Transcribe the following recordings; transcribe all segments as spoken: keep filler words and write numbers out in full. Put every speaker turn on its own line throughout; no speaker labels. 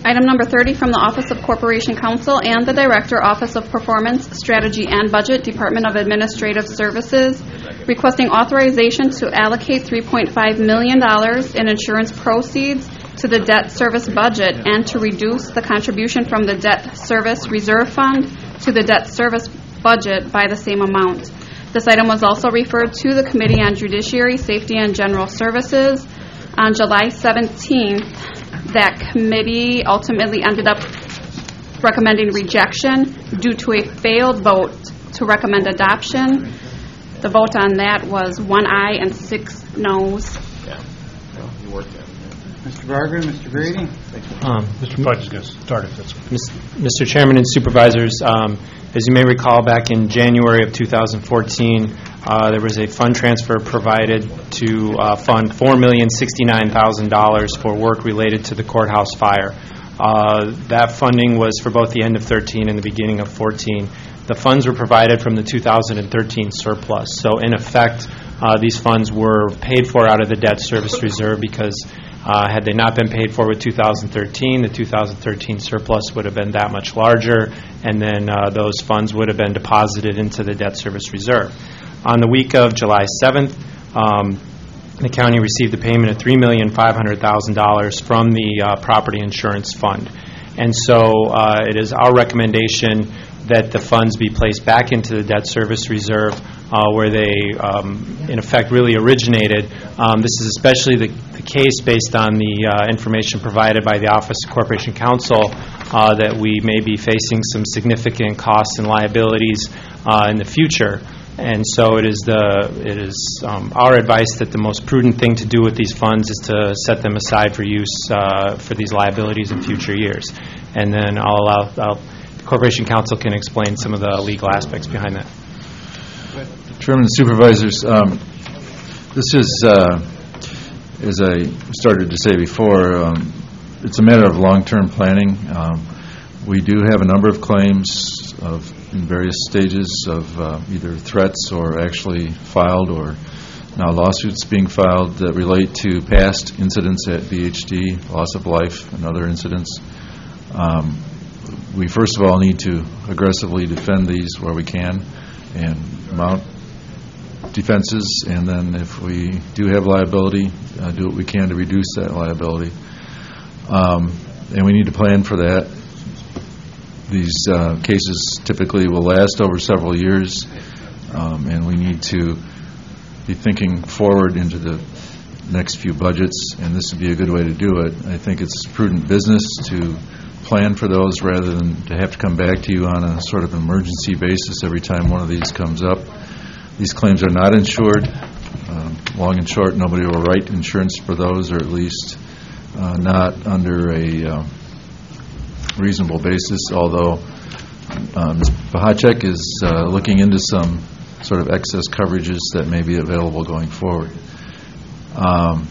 Item number thirty from the Office of Corporation Counsel and the Director, Office of Performance, Strategy and Budget, Department of Administrative Services, requesting authorization to allocate three point five million dollars in insurance proceeds to the debt service budget and to reduce the contribution from the debt service reserve fund to the debt service budget by the same amount. This item was also referred to the Committee on Judiciary, Safety and General Services on July seventeenth. That committee ultimately ended up recommending rejection due to a failed vote to recommend adoption. The vote on that was one aye and six noes.
Yeah, well, you worked at it.
Mister Barger, Mister Grady.
Um, Mister Fudge is going to start if that's okay. Mister Chairman and Supervisors, um, as you may recall, back in January of two thousand fourteen, uh, there was a fund transfer provided to uh, fund four million sixty-nine thousand dollars for work related to the courthouse fire. Uh, that funding was for both the end of thirteen and the beginning of fourteen. The funds were provided from the two thousand thirteen surplus. So, in effect, uh, these funds were paid for out of the debt service reserve because Uh, had they not been paid for with two thousand thirteen, the two thousand thirteen surplus would have been that much larger, and then uh, those funds would have been deposited into the debt service reserve. On the week of July seventh, um, the county received a payment of three million five hundred thousand dollars from the uh, property insurance fund. And so uh, it is our recommendation that the funds be placed back into the debt service reserve uh, where they, um, in effect, really originated. Um, this is especially the, the case based on the uh, information provided by the Office of Corporation Counsel uh, that we may be facing some significant costs and liabilities uh, in the future. And so it is the it is um, our advice that the most prudent thing to do with these funds is to set them aside for use uh, for these liabilities in future years. And then I'll allow I'll, the Corporation Counsel can explain some of the legal aspects behind that.
Chairman and Supervisors, um, this is, uh, as I started to say before, um, it's a matter of long-term planning. Um, we do have a number of claims of in various stages of uh, either threats or actually filed or now lawsuits being filed that relate to past incidents at B H D, loss of life and other incidents. Um, we first of all need to aggressively defend these where we can and mount defenses, and then if we do have liability, uh, do what we can to reduce that liability. Um, and we need to plan for that. These uh, cases typically will last over several years, um, and we need to be thinking forward into the next few budgets, and this would be a good way to do it. I think it's prudent business to plan for those rather than to have to come back to you on a sort of emergency basis every time one of these comes up. These claims are not insured. Um, long and short, nobody will write insurance for those, or at least uh, not under a uh, reasonable basis, although uh, Miz Bahacek is uh, looking into some sort of excess coverages that may be available going forward. Um,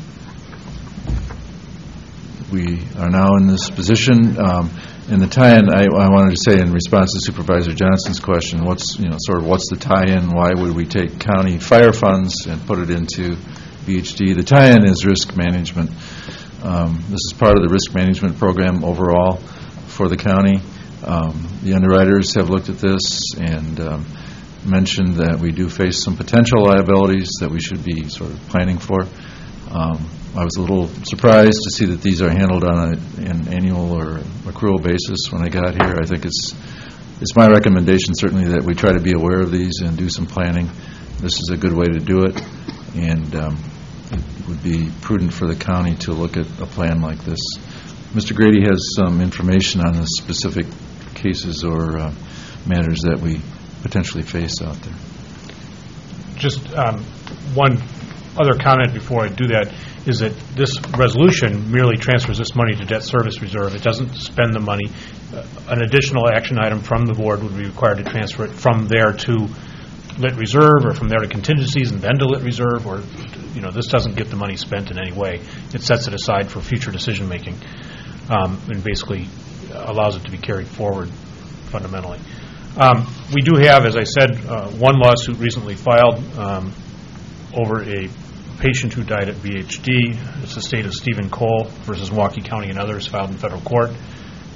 we are now in this position. Um, in the tie-in, I, I wanted to say in response to Supervisor Johnson's question, what's you know sort of what's the tie-in? Why would we take county fire funds and put it into B H D? The tie-in is risk management. Um, this is part of the risk management program overall for the county. Um, the underwriters have looked at this and um, mentioned that we do face some potential liabilities that we should be sort of planning for. Um, I was a little surprised to see that these are handled on a, an annual or accrual basis when I got here. I think it's it's my recommendation certainly that we try to be aware of these and do some planning. This is a good way to do it, and um, it would be prudent for the county to look at a plan like this. Mister Grady has some information on the specific cases or uh, matters that we potentially face out there.
Just um, one other comment before I do that is that this resolution merely transfers this money to debt service reserve. It doesn't spend the money. Uh, an additional action item from the board would be required to transfer it from there to lit reserve, or from there to contingencies and then to lit reserve, or, you know, this doesn't get the money spent in any way. It sets it aside for future decision making, um, and basically allows it to be carried forward fundamentally. Um, we do have, as I said, uh, one lawsuit recently filed um, over a patient who died at B H D. It's the state of Stephen Cole versus Milwaukee County and others, filed in federal court.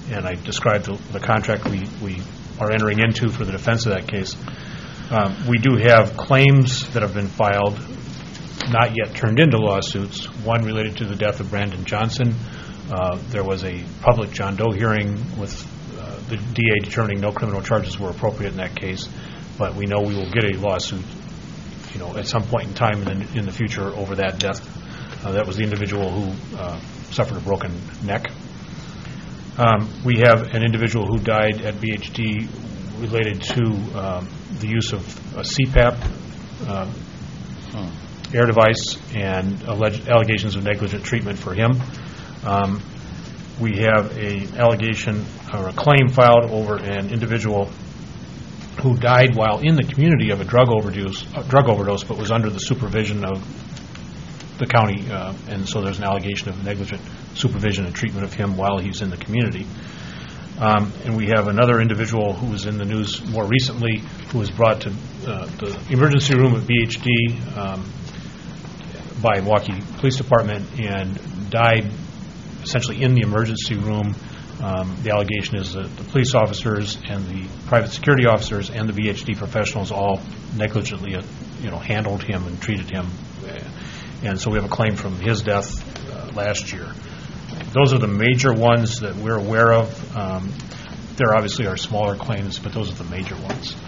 and I described the, the contract we, we are entering into for the defense of that case. Um, we do have claims that have been filed, not yet turned into lawsuits, one related to the death of Brandon Johnson. Uh, there was a public John Doe hearing with uh, the D A determining no criminal charges were appropriate in that case, but we know we will get a lawsuit, you know, at some point in time in the, in the future over that death. Uh, that was the individual who uh, suffered a broken neck. Um, we have an individual who died at B H D related to um, the use of a C PAP uh, air device and alleged allegations of negligent treatment for him. Um, we have a allegation or a claim filed over an individual who died while in the community of a drug overdose, uh, drug overdose, but was under the supervision of the county, uh, and so there's an allegation of negligent supervision and treatment of him while he's in the community. Um, and we have another individual who was in the news more recently who was brought to uh, the emergency room at B H D um, by Milwaukee Police Department and died essentially in the emergency room. Um, the allegation is that the police officers and the private security officers and the B H D professionals all negligently, uh, you know, handled him and treated him. And so we have a claim from his death uh, last year. Those are the major ones that we're aware of. Um, there obviously are smaller claims, but those are the major ones.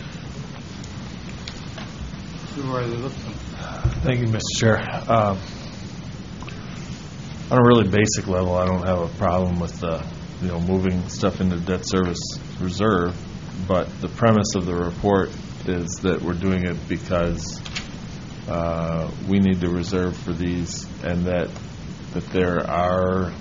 Supervisor Lipson.
Thank you, Mister Chair. Um, on a really basic level, I don't have a problem with uh, you know moving stuff into debt service reserve, but the premise of the report is that we're doing it because uh, we need to reserve for these, and that that there are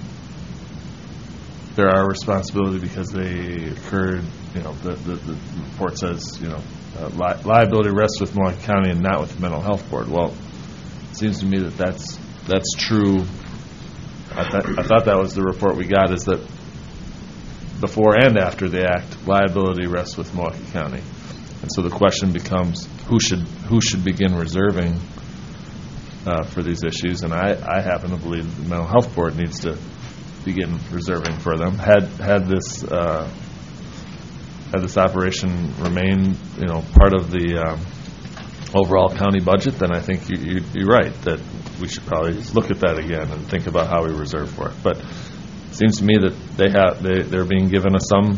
there are responsibility because they occurred. You know, the the, the report says you know uh, li- liability rests with Milwaukee County and not with the Mental Health Board. Well, it seems to me that that's that's true. I, th- I thought that was the report we got, is that before and after the act, liability rests with Milwaukee County. And so the question becomes, who should who should begin reserving uh, for these issues? And I, I happen to believe the Mental Health Board needs to begin reserving for them. Had had this uh, had this operation remain, you know, part of the um, overall county budget, then I think you, you, you're right that we should probably look at that again and think about how we reserve for it. But it seems to me that they have they they're being given a some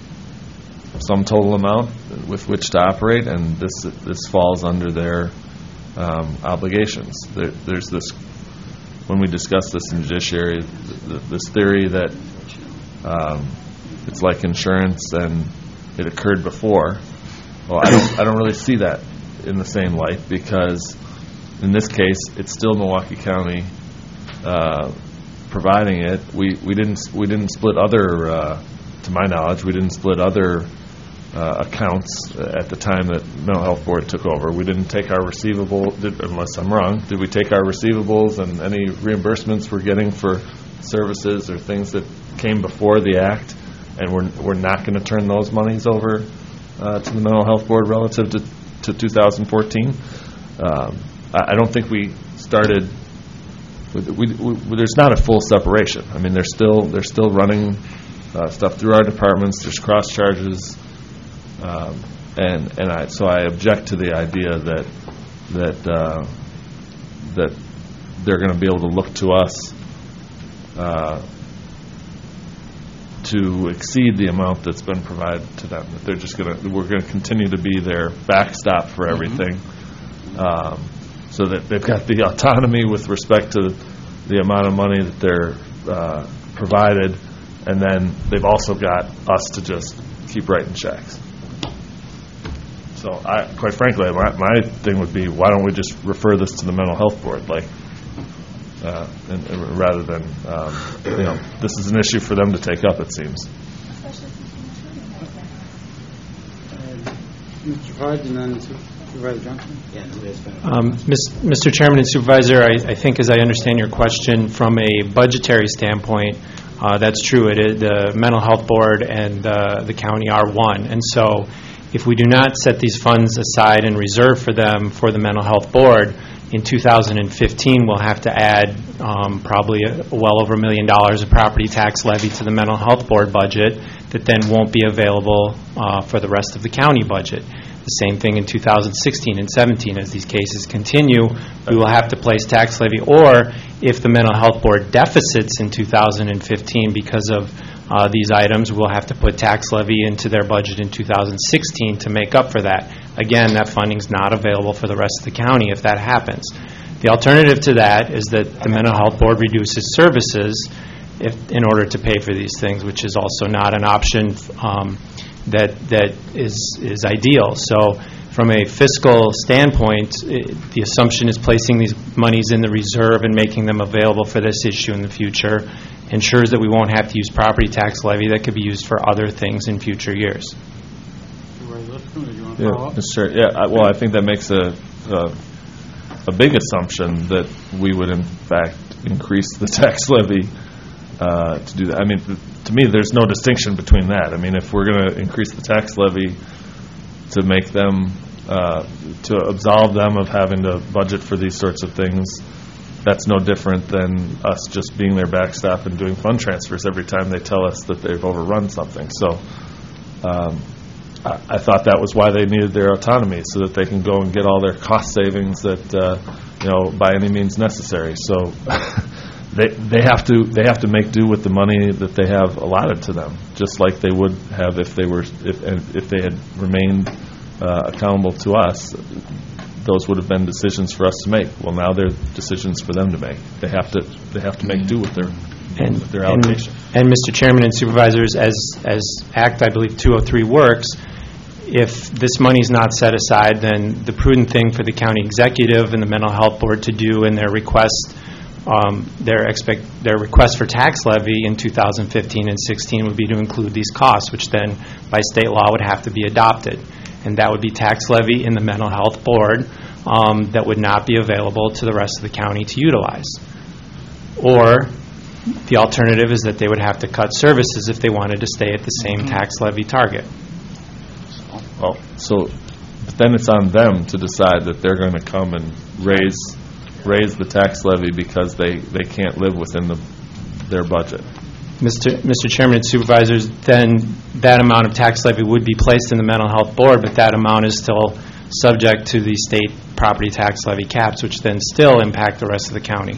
some total amount with which to operate, and this this falls under their um, obligations. There, there's this, when we discuss this in judiciary, th- th- this theory that um, it's like insurance and it occurred before. Well, I don't I don't really see that in the same light, because in this case it's still Milwaukee County uh, providing it. We we didn't we didn't split other, uh, to my knowledge, we didn't split other uh, accounts at the time that Mental Health Board took over. We didn't take our receivable, did, unless I'm wrong, did we take our receivables and any reimbursements we're getting for services or things that came before the act, and we're we're not going to turn those monies over uh, to the Mental Health Board relative to, to two thousand fourteen? Um, I, I don't think we started. With, we, we, there's not a full separation. I mean, they're still they're still running uh, stuff through our departments. There's cross charges, um, and and I so I object to the idea that that uh, that they're going to be able to look to us uh, to exceed the amount that's been provided to them. That they're just going to we're going to continue to be their backstop for everything. Mm-hmm. Um, so that they've got the autonomy with respect to the amount of money that they're uh, provided, and then they've also got us to just keep writing checks. So, I, quite frankly, my, my thing would be, why don't we just refer this to the Mental Health Board, like, uh, and, and rather than, um, you know, this is an issue for them to take up, it seems.
Mister Fudge, and then Supervisor Johnson.
Um, Mister Chairman and Supervisor, I, I think as I understand your question, from a budgetary standpoint, uh, that's true. It is, the Mental Health Board and uh, the county are one. And so if we do not set these funds aside and reserve for them for the Mental Health Board, In two thousand fifteen, we'll have to add um, probably a, well over a million dollars of property tax levy to the mental health board budget that then won't be available uh, for the rest of the county budget. The same thing in two thousand sixteen and seventeen. As these cases continue, we will have to place tax levy, or if the mental health board deficits in two thousand fifteen because of uh, these items, we'll have to put tax levy into their budget in two thousand sixteen to make up for that. Again, that funding is not available for the rest of the county if that happens. The alternative to that is that the mental health board reduces services if, in order to pay for these things, which is also not an option um, that that is is ideal. So from a fiscal standpoint, it, the assumption is placing these monies in the reserve and making them available for this issue in the future ensures that we won't have to use property tax levy that could be used for other things in future years.
Yeah, sure. Yeah, I, well, I think that makes a, a a big assumption that we would, in fact, increase the tax levy uh, to do that. I mean, th- to me, there's no distinction between that. I mean, if we're going to increase the tax levy to make them, uh, to absolve them of having to budget for these sorts of things, that's no different than us just being their backstop and doing fund transfers every time they tell us that they've overrun something. So um, I, I thought that was why they needed their autonomy, so that they can go and get all their cost savings that uh, you know by any means necessary. So they they have to they have to make do with the money that they have allotted to them, just like they would have if they were if if they had remained uh, accountable to us. Those would have been decisions for us to make. Well, now they're decisions for them to make. They have to they have to make do with their
and,
with their allocation.
And, and Mister Chairman and Supervisors, as as Act I believe two oh three works, if this money is not set aside, then the prudent thing for the county executive and the mental health board to do in their request, um, their expect their request for tax levy in two thousand fifteen and sixteen would be to include these costs, which then by state law would have to be adopted. And that would be tax levy in the mental health board um, that would not be available to the rest of the county to utilize. Or the alternative is that they would have to cut services if they wanted to stay at the same mm-hmm. tax levy target.
Well, so but then it's on them to decide that they're going to come and raise raise the tax levy because they, they can't live within the their budget.
Mister Mister Chairman and Supervisors, then that amount of tax levy would be placed in the mental health board, but that amount is still subject to the state property tax levy caps, which then still impact the rest of the county.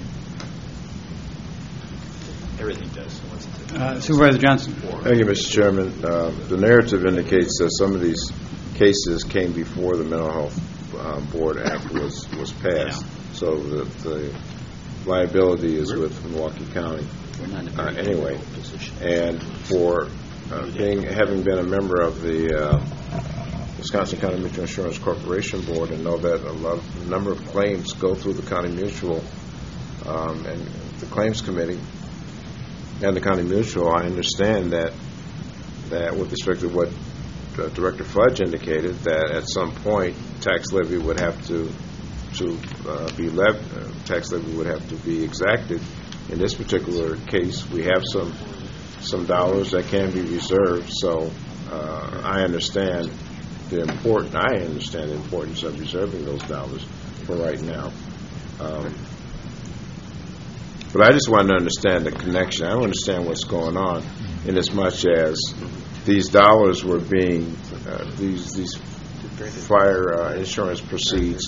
Everything does.
Uh, Supervisor Johnson.
Thank you, Mister Chairman. Uh, the narrative indicates that some of these cases came before the Mental Health uh, Board Act was, was passed. Yeah. So the, the liability is with Milwaukee County. Uh, anyway, and for uh, being having been a member of the uh, Wisconsin County Mutual Insurance Corporation Board, and know that a, lot, a number of claims go through the County Mutual um, and the Claims Committee and the County Mutual, I understand that that with respect to what uh, Director Fudge indicated, that at some point tax levy would have to to uh, be lev- uh, tax levy would have to be exacted. In this particular case, we have some some dollars that can be reserved. So uh, I understand the important. I understand the importance of reserving those dollars for right now. Um, but I just want to understand the connection. I don't understand what's going on, in as much as these dollars were being uh, these these fire uh, insurance proceeds.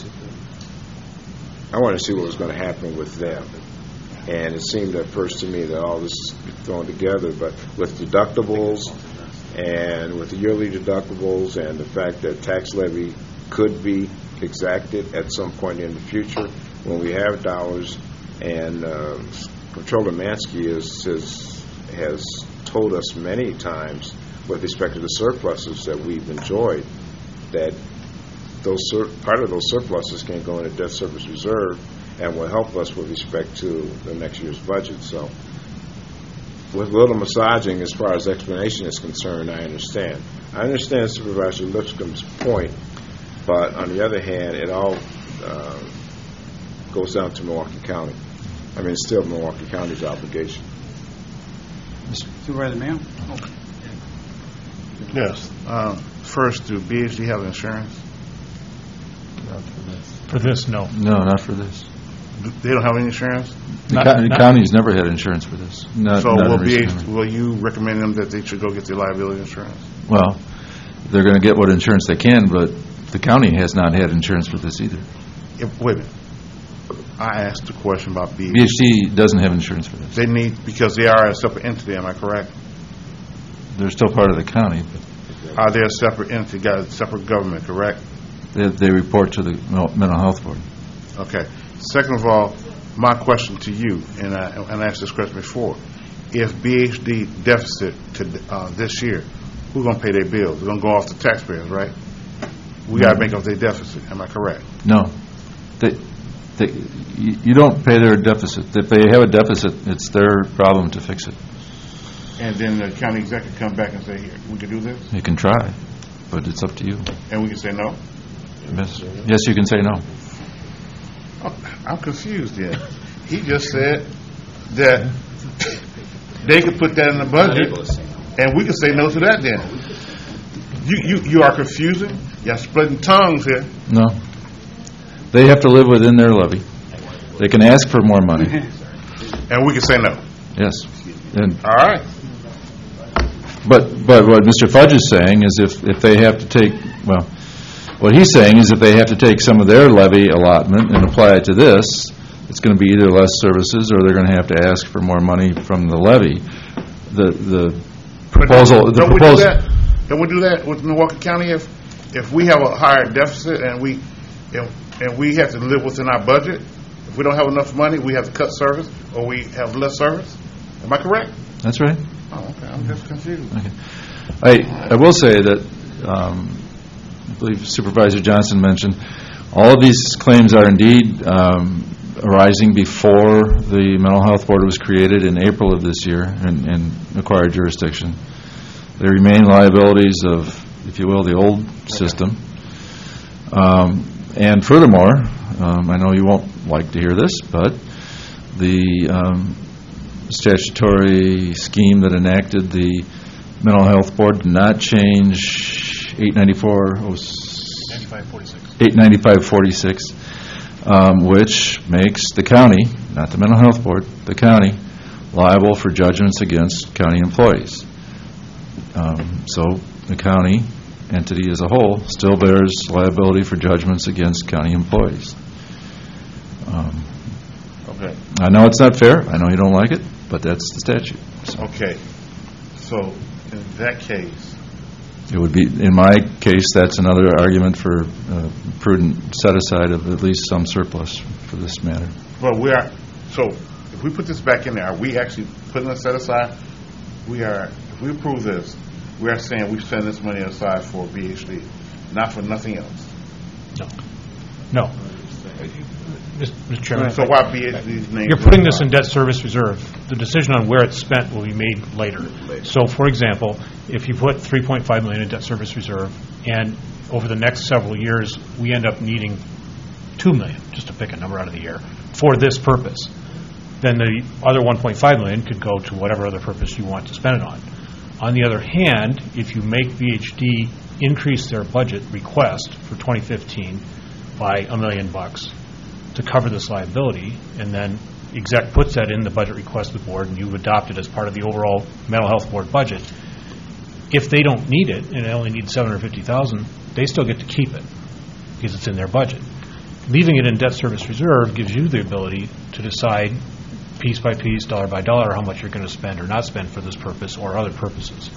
I want to see what was going to happen with them. And it seemed at first to me that all this is thrown together, but with deductibles and with the yearly deductibles and the fact that tax levy could be exacted at some point in the future when we have dollars, and uh, Comptroller Mansky is, is, has told us many times with respect to the surpluses that we've enjoyed that those sur- part of those surpluses can go into debt service reserve and will help us with respect to the next year's budget. So with little massaging as far as explanation is concerned, I understand. I understand Supervisor Lipscomb's point, but on the other hand, it all uh, goes down to Milwaukee County. I mean, it's still Milwaukee County's obligation.
Supervisor Mayo?
Oh. Yes. Uh, first, do B H D have insurance?
Not for this.
For this, no.
No, not for this.
They don't have any insurance?
The
Not-
co- the
not-
county's never had insurance for this. Not-
So
not in
will B H,
recent memory.
will you recommend them that they should go get their liability insurance?
Well, they're going to get what insurance they can, but the county has not had insurance for this either.
If, wait a minute. I asked a question about B H.
B H D doesn't have insurance for this.
They need, because they are a separate entity, am I correct?
They're still part of the county, but
Are they a separate entity, got a separate government, correct?
they, they report to the men- mental health board.
Okay. Second of all, my question to you, and I, and I asked this question before, if B H D deficit to, uh, this year, who's going to pay their bills? They're going to go off the taxpayers, right? We got to make up their deficit, am I correct?
No. They, they, you you don't pay their deficit. If they have a deficit, it's their problem to fix it.
And then the county executive come back and say, here, we can do this?
You can try, but it's up to you.
And we can say no?
Yes, yes, you can say no.
Oh, I'm confused then. He just said that they could put that in the budget, and we can say no to that then. You, you, you are confusing? You're splitting tongues here.
No. They have to live within their levy. They can ask for more money.
And we can say no.
Yes. And
All right.
But but what Mister Fudge is saying is if, if they have to take, well, what he's saying is if they have to take some of their levy allotment and apply it to this, it's going to be either less services or they're going to have to ask for more money from the levy. The the proposal. The
Don't we do
proposal.
that? Don't we do that with Milwaukee County? If if we have a higher deficit and we and, and we have to live within our budget, if we don't have enough money, we have to cut service or we have less service. Am I correct?
That's right.
Oh, okay. I'm just confused.
Okay. I I will say that um, I believe Supervisor Johnson mentioned all of these claims are indeed um, arising before the Mental Health Board was created in April of this year and, and acquired jurisdiction. They remain liabilities of, if you will, the old system. Um, and furthermore, um, I know you won't like to hear this, but the um, statutory scheme that enacted the Mental Health Board did not change eight ninety-four eight ninety-five forty-six, um, which makes the county, not the Mental Health Board, the county, liable for judgments against county employees. Um, so the county entity as a whole still bears liability for judgments against county employees. Um,
Okay.
I know it's not fair. I know you don't like it, but that's the statute. So
Okay. So in that case,
it would be, in my case, that's another argument for uh, prudent set-aside of at least some surplus for this matter.
but we are, so if we put this back in there, are we actually putting it set aside? We are, if we approve this, we are saying we send this money aside for B H D, not for nothing else.
No. No. Mister Chairman.
So why B H D's name?
You're putting this in debt service reserve. The decision on where it's spent will be made later. So, for example, if you put three point five million dollars in debt service reserve, and over the next several years, we end up needing two million dollars, just to pick a number out of the air, for this purpose, then the other one point five million dollars could go to whatever other purpose you want to spend it on. On the other hand, if you make B H D increase their budget request for twenty fifteen by a million bucks, to cover this liability, and then exec puts that in the budget request of the board, and you adopt it as part of the overall mental health board budget. If they don't need it, and they only need seven hundred fifty thousand dollars, they still get to keep it because it's in their budget. Leaving it in debt service reserve gives you the ability to decide piece by piece, dollar by dollar, how much you're going to spend or not spend for this purpose or other purposes.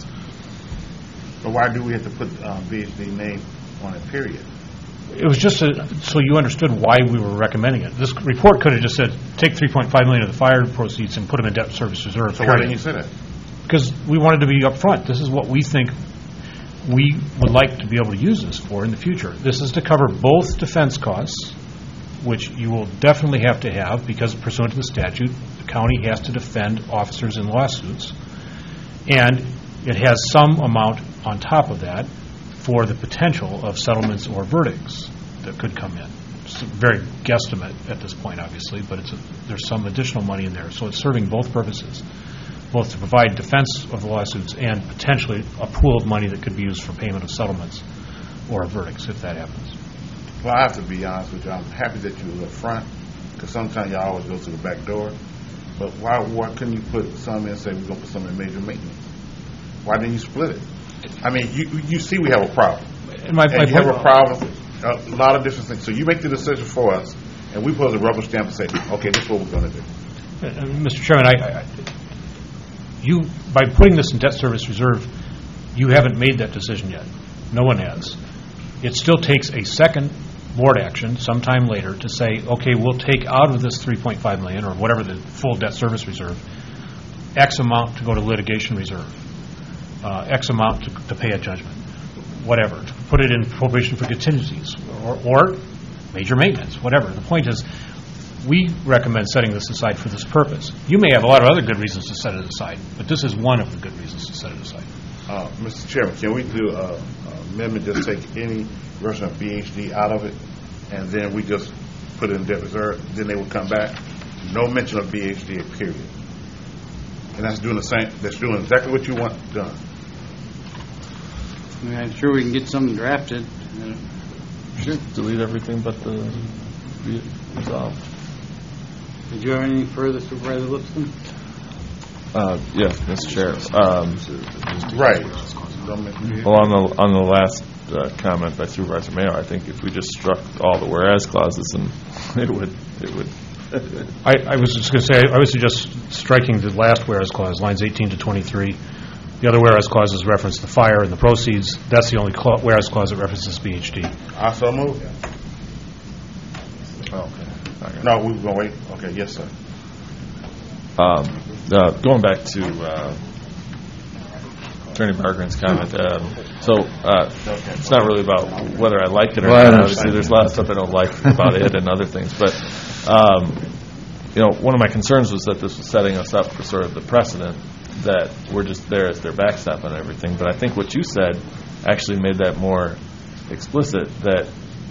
But why do we have to put um, B H D name on it, period?
It was just a, so you understood why we were recommending it. This report could have just said, take three point five million dollars of the fire proceeds and put them in debt service reserve.
So why didn't you say that?
Because we wanted to be upfront. This is what we think we would like to be able to use this for in the future. This is to cover both defense costs, which you will definitely have to have because pursuant to the statute, the county has to defend officers in lawsuits. And it has some amount on top of that for the potential of settlements or verdicts that could come in. It's a very guesstimate at this point, obviously, but it's a, there's some additional money in there. So it's serving both purposes, both to provide defense of the lawsuits and potentially a pool of money that could be used for payment of settlements or verdicts if that happens.
Well, I have to be honest with you. I'm happy that you were up front, because sometimes y'all always go through the back door. But why, why couldn't you put some in and say we're going to put some in major maintenance? Why didn't you split it? I mean, you you see we have a problem.
And my,
And
my
you have
point-
a problem, a lot of different things. So you make the decision for us, and we put a rubber stamp and say, okay, this is what we're going to do.
Uh, uh, Mister Chairman, I, I, you, by putting this in debt service reserve, you haven't made that decision yet. No one has. It still takes a second board action sometime later to say, okay, we'll take out of this three point five million dollars or whatever the full debt service reserve, X amount to go to litigation reserve, uh, X amount to, to pay a judgment, whatever, to put it in appropriation for contingencies or, or major maintenance, whatever. The point is, we recommend setting this aside for this purpose. You may have a lot of other good reasons to set it aside, but this is one of the good reasons to set it aside.
Uh, Mister Chairman, can we do a a amendment, just take any version of B H D out of it, and then we just put it in debt reserve, then they will come back? No mention of B H D, period. And that's doing the same, that's doing exactly what you want done.
I mean, I'm sure we can get something drafted. Uh, Sure.
Delete everything but the re- resolve.
Did you have anything further, Supervisor Lipscomb?
Uh, yes, Mister Chair. Um,
Right. Don't make-
Well, on the on the last uh, comment by Supervisor Mayo, I think if we just struck all the whereas clauses, and it would it would.
I, I was just going to say, I would suggest striking the last whereas clause, lines eighteen to twenty-three. The other whereas clauses reference the fire and the proceeds. That's the only cla- whereas clause that references B H D.
I so move.
Oh, okay. Okay.
No, we were going to wait. Okay, yes, sir.
Um, uh, going back to uh, Attorney Bargren's comment, um, so uh, it's not really about whether I like it or
Well, I
not.
understand.
Obviously, there's a lot of stuff I don't like about it and other things, but um, you know, one of my concerns was that this was setting us up for sort of the precedent that we're just there as their backstop on everything. But I think what you said actually made that more explicit, that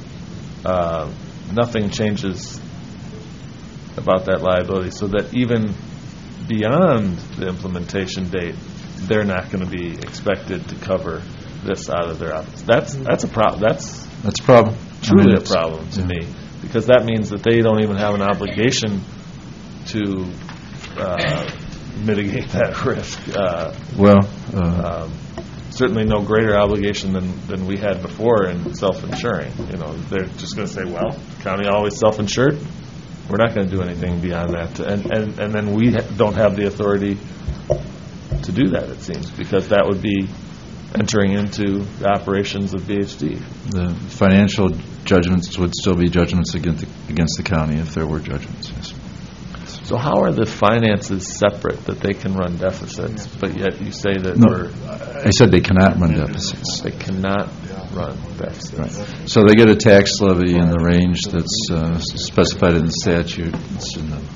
uh, nothing changes about that liability, so that even beyond the implementation date, they're not going to be expected to cover this out of their office. That's that's a problem. That's
That's a problem.
truly
I mean,
a
it's-
problem to
yeah.
me, because that means that they don't even have an obligation to uh, mitigate that risk. Uh,
Well, uh,
um, certainly no greater obligation than, than we had before in self-insuring. You know, they're just going to say, well, the county always self-insured. We're not going to do anything beyond that. And, and, and then we ha- don't have the authority to do that, it seems, because that would be entering into the operations of B H D.
the financial judgments would still be judgments against the, against the county if there were judgments, yes.
So how are the finances separate that they can run deficits, but yet you say that
No,
we're,
I said they cannot run deficits.
they cannot run deficits?
Right. So they get a tax levy in the range that's uh, specified in the statute. It's in the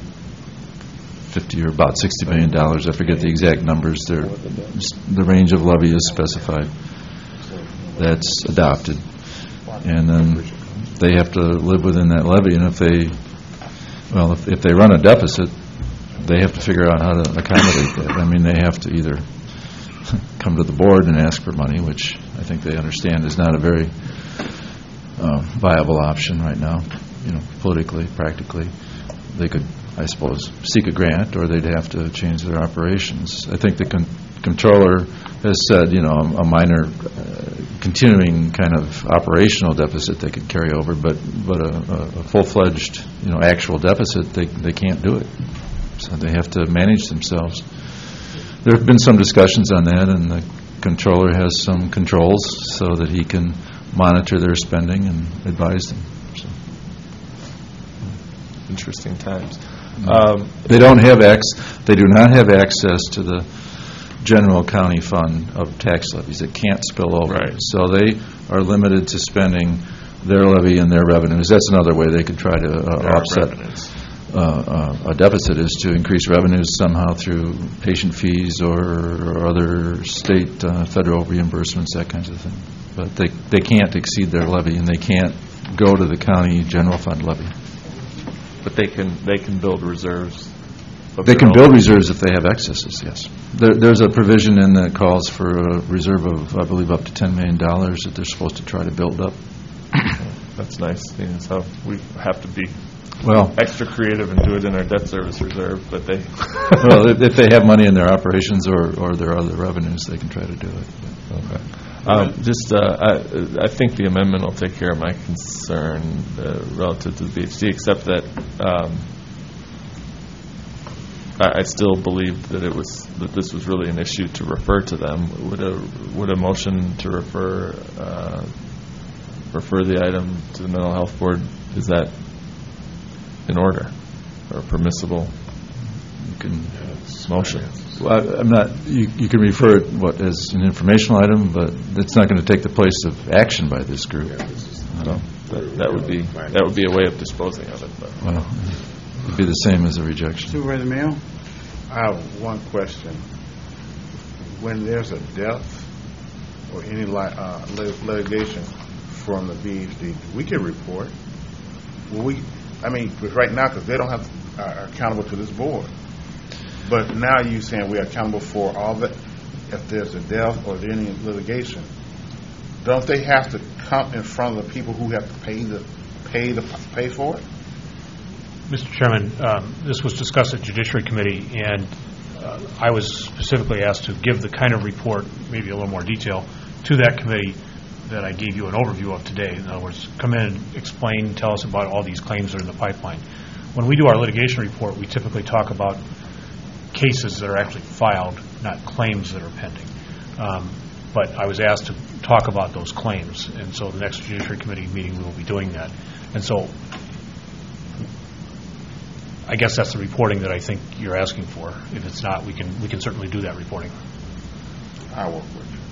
fifty or about sixty million dollars. I forget the exact numbers. They're, the range of levy is specified. That's adopted. And then they have to live within that levy. And if they, well, if, if they run a deficit, they have to figure out how to accommodate that. I mean, they have to either come to the board and ask for money, which I think they understand is not a very uh, viable option right now, you know, politically, practically. They could, I suppose, seek a grant, or they'd have to change their operations. I think the con- controller has said, you know, a, a minor uh, continuing kind of operational deficit they could carry over, but but a, a, a full-fledged, you know, actual deficit, they they can't do it. So they have to manage themselves. There have been some discussions on that, and the controller has some controls so that he can monitor their spending and advise them. So
Interesting times. Um,
they don't have ac- They do not have access to the general county fund of tax levies. It can't spill over.
Right.
So they are limited to spending their levy and their revenues. That's another way they could try to uh,
their
offset
revenues.
uh, uh, a deficit, is to increase revenues somehow through patient fees or, or other state, uh, federal reimbursements, that kinds of thing. But they they can't exceed their levy, and they can't go to the county general fund levy.
But they can they can build reserves. of
They
their
can
own.
build reserves if they have excesses, yes. There, there's a provision in that calls for a reserve of, I believe, up to ten million dollars that they're supposed to try to build up.
that's nice, seeing as how we have to be
Well,
extra creative and do it in our debt service reserve, but they,
well, if if they have money in their operations or, or their other revenues, they can try to do it.
okay. Um, Just, uh, I I think the amendment will take care of my concern uh, relative to the B H D, except that um, I I still believe that it was, that this was really an issue to refer to them. Would a, would a motion to refer, uh, refer the item to the mental health board, is that in order or permissible
You can,
motion?
well, I- I'm not, you you can refer it, what, as an informational item, but it's not going to take the place of action by this group.
So that that would be, that would be a way of disposing of it, but.
Well, it'd be the same as a rejection.
Supervisor Mayo?
I have one question. When there's a death or any li- uh, lit- litigation from the B H D, we can report. Will we, I mean, 'cause right now, because they don't have, uh, are accountable to this board. But now you're saying we're accountable for all the, if there's a death or any litigation, don't they have to come in front of the people who have to pay the, pay the, pay for it?
Mister Chairman, um, this was discussed at Judiciary Committee, and uh, I was specifically asked to give the kind of report, maybe a little more detail, to that committee that I gave you an overview of today. In other words, come in and explain, tell us about all these claims that are in the pipeline. When we do our litigation report, we typically talk about cases that are actually filed, not claims that are pending. Um, But I was asked to talk about those claims, and so the next Judiciary Committee meeting, we will be doing that. And so I guess that's the reporting that I think you're asking for. If it's not, we can we can certainly do that reporting.
I'll work with you.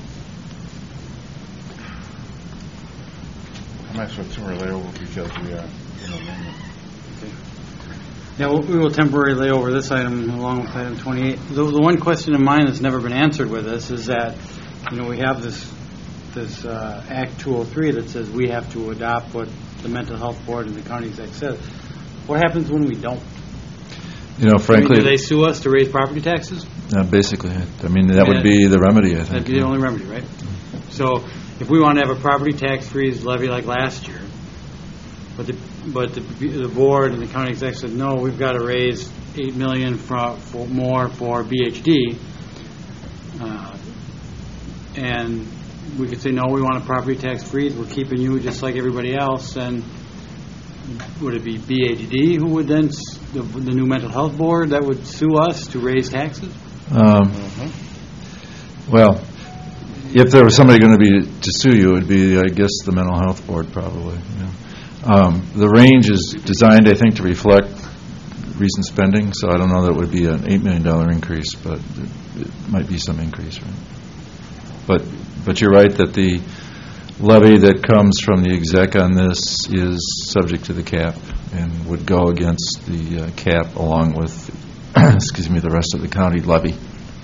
I'm not sure to relay over because we are in amendment.
Yeah, we'll- we will temporarily lay over this item along with item twenty-eight. The the one question of mine that's never been answered with this is that, you know, we have this, this uh, Act two oh three that says we have to adopt what the Mental Health Board and the county exec says. What happens when we don't?
You know,
I mean,
frankly,
do they sue us to raise property taxes?
uh, basically, I mean, that would be the remedy, I think.
That'd be the only remedy, right? So if we want to have a property tax freeze levy like last year, but the, but the, the board and the county exec said, no, we've got to raise eight million for, for more for B H D, uh, and we could say, no, we want a property tax freeze, we're keeping you just like everybody else, and would it be B H D who would then, s- the, the new mental health board that would sue us to raise taxes?
Um, Well, if there was somebody going to be to sue you, it would be, I guess, the mental health board, probably. Yeah. Um, the range is designed, I think, to reflect recent spending, so I don't know that it would be an eight million dollar increase, but it, it might be some increase, right? But but you're right that the levy that comes from the exec on this is subject to the cap and would go against the uh, cap along with, excuse me, the rest of the county levy.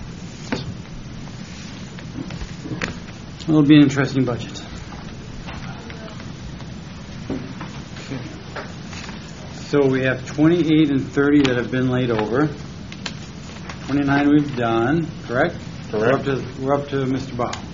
It'll be an interesting budget. Okay. So we have twenty-eight and thirty that have been laid over. twenty-nine we've done, correct? We're up to, we're up to Mister Bow.